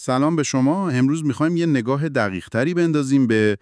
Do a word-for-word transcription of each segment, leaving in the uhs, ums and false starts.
سلام به شما. امروز میخوایم یه نگاه دقیق تری بندازیم به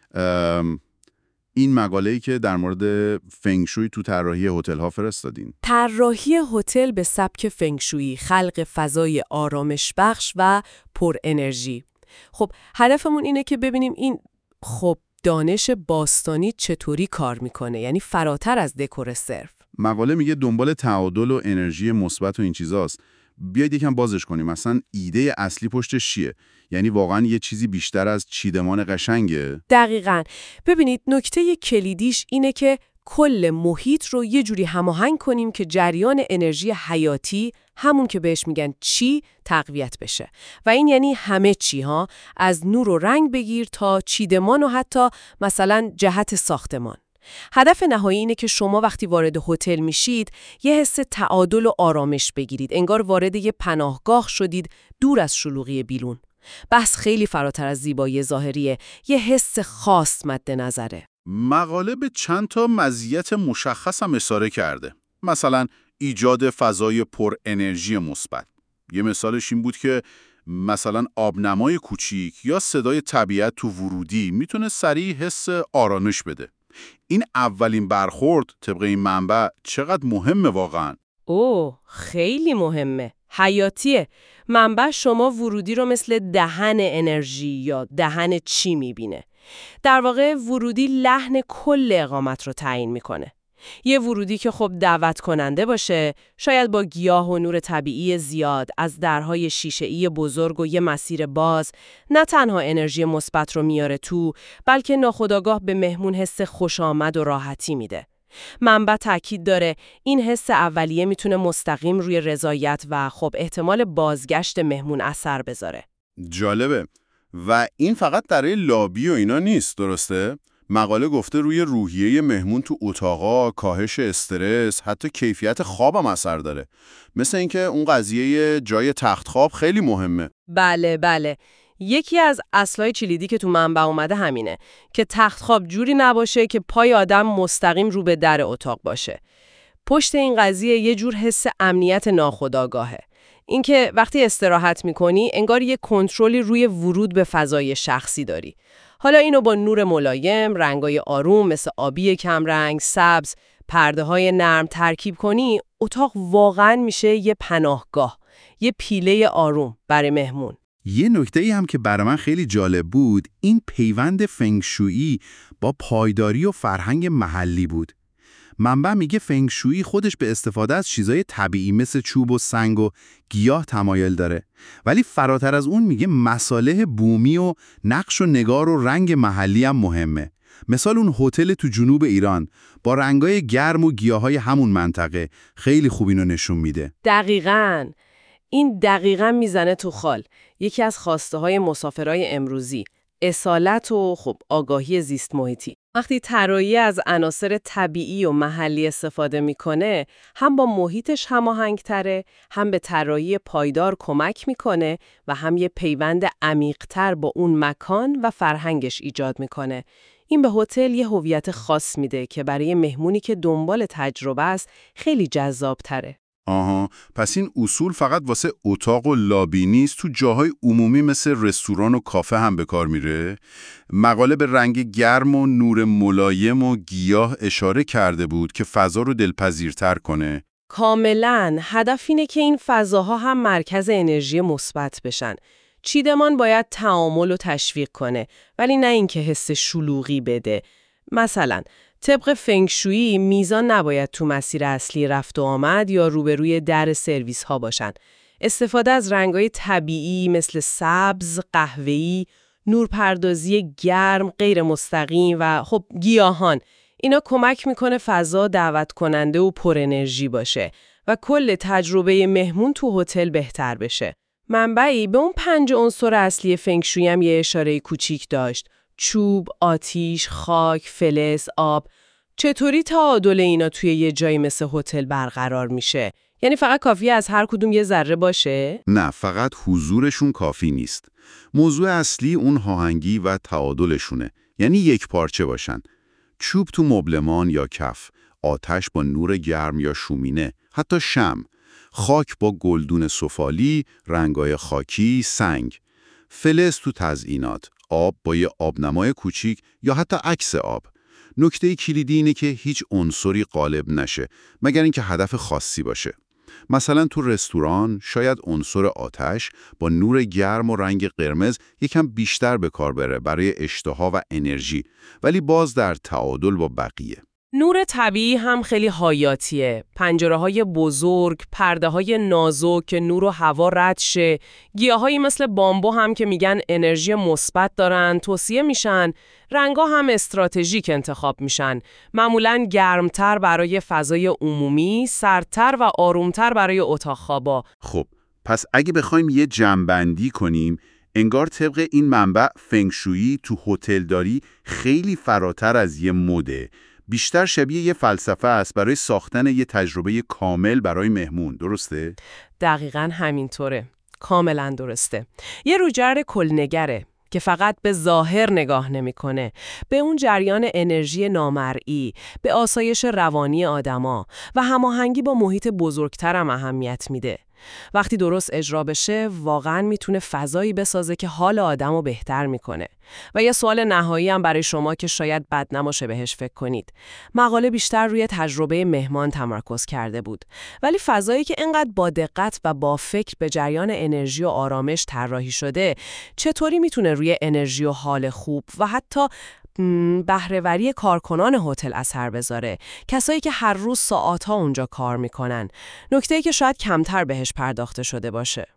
ام، این مقاله‌ای که در مورد فنگشوی تو طراحی هتل ها فرستادین. طراحی هتل به سبک فنگشویی، خلق فضای آرامش بخش و پر انرژی. خب هدفمون اینه که ببینیم این خب دانش باستانی چطوری کار میکنه، یعنی فراتر از دکور صرف. مقاله میگه دنبال تعادل و انرژی مثبت و این چیزاست. بیاید یکم بازش کنیم. مثلا ایده اصلی پشتش چیه؟ یعنی واقعا یه چیزی بیشتر از چیدمان قشنگه؟ دقیقاً. ببینید نکته کلیدیش اینه که کل محیط رو یه جوری هماهنگ کنیم که جریان انرژی حیاتی، همون که بهش میگن چی، تقویت بشه. و این یعنی همه چی ها، از نور و رنگ بگیر تا چیدمان و حتی مثلا جهت ساختمان. هدف نهایی اینه که شما وقتی وارد هتل میشید یه حس تعادل و آرامش بگیرید، انگار وارد یه پناهگاه شدید دور از شلوغی بیرون. بحث خیلی فراتر از زیبایی ظاهریه، یه حس خاص مد نظره. مقاله به چند تا مزیت مشخص هم اشاره کرده. مثلا ایجاد فضای پر انرژی مثبت. یه مثالش این بود که مثلا آبنمای کوچیک یا صدای طبیعت تو ورودی میتونه سریع حس آرامش بده. این اولین برخورد طبق این منبع چقدر مهمه واقعا؟ اوه، خیلی مهمه. حیاتیه. منبع شما ورودی رو مثل دهن انرژی یا دهن چی میبینه. در واقع ورودی لحن کل اقامت رو تعیین میکنه. یه ورودی که خب دعوت کننده باشه، شاید با گیاه و نور طبیعی زیاد، از درهای شیشه‌ای بزرگ و یه مسیر باز، نه تنها انرژی مثبت رو میاره تو، بلکه ناخودآگاه به مهمون حس خوش آمد و راحتی میده. منبع تاکید داره این حس اولیه میتونه مستقیم روی رضایت و خب احتمال بازگشت مهمون اثر بذاره. جالبه. و این فقط برای لابی و اینا نیست، درسته؟ مقاله گفته روی روحیه مهمون تو اتاقا، کاهش استرس، حتی کیفیت خوابم اثر داره. مثل اینکه اون قضیه جای تخت خواب خیلی مهمه. بله بله. یکی از اصلای کلیدی که تو منبع اومده همینه که تخت خواب جوری نباشه که پای آدم مستقیم رو به در اتاق باشه. پشت این قضیه یه جور حس امنیت ناخودآگاهه. اینکه وقتی استراحت میکنی انگار یه کنترلی روی ورود به فضای شخصی داری. حالا اینو با نور ملایم، رنگای آروم مثل آبی کمرنگ، سبز، پرده‌های نرم ترکیب کنی، اتاق واقعاً میشه یه پناهگاه، یه پیله آروم برای مهمون. یه نکته‌ای هم که برای من خیلی جالب بود، این پیوند فنگشویی با پایداری و فرهنگ محلی بود. منبع میگه فنگشویی خودش به استفاده از چیزای طبیعی مثل چوب و سنگ و گیاه تمایل داره، ولی فراتر از اون میگه مصالح بومی و نقش و نگار و رنگ محلی هم مهمه. مثال اون هتل تو جنوب ایران با رنگای گرم و گیاهای همون منطقه خیلی خوب اینو نشون میده. دقیقاً. این دقیقاً میزنه تو خال. یکی از خواسته های مسافرای امروزی، اصالت و خب آگاهی زیست محیطی. وقتی طراحی از عناصر طبیعی و محلی استفاده میکنه، هم با محیطش هماهنگ‌تره، هم به طراحی پایدار کمک میکنه و هم یه پیوند عمیق‌تر با اون مکان و فرهنگش ایجاد میکنه. این به هتل یه هویت خاص میده که برای مهمونی که دنبال تجربه است خیلی جذاب‌تره. آها، پس این اصول فقط واسه اتاق و لابی نیست، تو جاهای عمومی مثل رستوران و کافه هم به کار میره. مقاله به رنگ گرم و نور ملایم و گیاه اشاره کرده بود که فضا رو دلپذیرتر کنه. کاملاً. هدف اینه که این فضاها هم مرکز انرژی مثبت بشن. چیدمان باید تعامل و تشویق کنه، ولی نه اینکه حس شلوغی بده. مثلا طبق فنگشویی میزان نباید تو مسیر اصلی رفت و آمد یا روبروی در سرویس ها باشن. استفاده از رنگای طبیعی مثل سبز، قهوه‌ای، نورپردازی گرم، غیر مستقیم و خب گیاهان، اینا کمک میکنه فضا دعوت کننده و پر انرژی باشه و کل تجربه مهمون تو هتل بهتر بشه. منبعی به اون پنج عنصر اصلی فنگشویی هم یه اشاره کوچیک داشت: چوب، آتیش، خاک، فلز، آب. چطوری تعادل اینا توی یه جایی مثل هتل برقرار میشه؟ یعنی فقط کافیه از هر کدوم یه ذره باشه؟ نه، فقط حضورشون کافی نیست. موضوع اصلی اون آهنگی و تعادلشونه، یعنی یک پارچه باشن. چوب تو مبلمان یا کف، آتش با نور گرم یا شومینه، حتی شمع، خاک با گلدون سفالی، رنگای خاکی، سنگ. فلز تو تزیینات، آب با یه آبنمای کوچیک یا حتی عکس آب. نکته کلیدی اینه که هیچ عنصری غالب نشه مگر اینکه هدف خاصی باشه. مثلا تو رستوران شاید عنصر آتش با نور گرم و رنگ قرمز یکم بیشتر به کار بره برای اشتها و انرژی، ولی باز در تعادل با بقیه. نور طبیعی هم خیلی حیاتیه. پنجره‌های بزرگ، پرده‌های نازک که نور و هوا رد شه، گیاهایی مثل بامبو هم که میگن انرژی مثبت دارن، توصیه میشن. رنگا هم استراتژیک انتخاب میشن. معمولاً گرمتر برای فضای عمومی، سردتر و آرومتر برای اتاق خوابا. خب، پس اگه بخوایم یه جمع‌بندی کنیم، انگار طبق این منبع فنگشویی تو هتلداری خیلی فراتر از یه مده. بیشتر شبیه یه فلسفه است برای ساختن یه تجربه کامل برای مهمون، درسته؟ دقیقاً همینطوره. کاملاً درسته. یه رویکرد کلنگره که فقط به ظاهر نگاه نمی‌کنه، به اون جریان انرژی نامرئی، به آسایش روانی آدما و هماهنگی با محیط بزرگتر هم اهمیت میده. وقتی درست اجرا بشه، واقعاً میتونه فضایی بسازه که حال آدمو بهتر میکنه. و یه سوال نهایی هم برای شما که شاید بد نباشه بهش فکر کنید. مقاله بیشتر روی تجربه مهمان تمرکز کرده بود، ولی فضایی که اینقدر با دقت و با فکر به جریان انرژی و آرامش طراحی شده، چطوری میتونه روی انرژی و حال خوب و حتی بهره‌وری کارکنان هتل اثر بذاره، کسایی که هر روز ساعت‌ها اونجا کار میکنن. نکته‌ای که شاید کمتر بهش پرداخته شده باشه.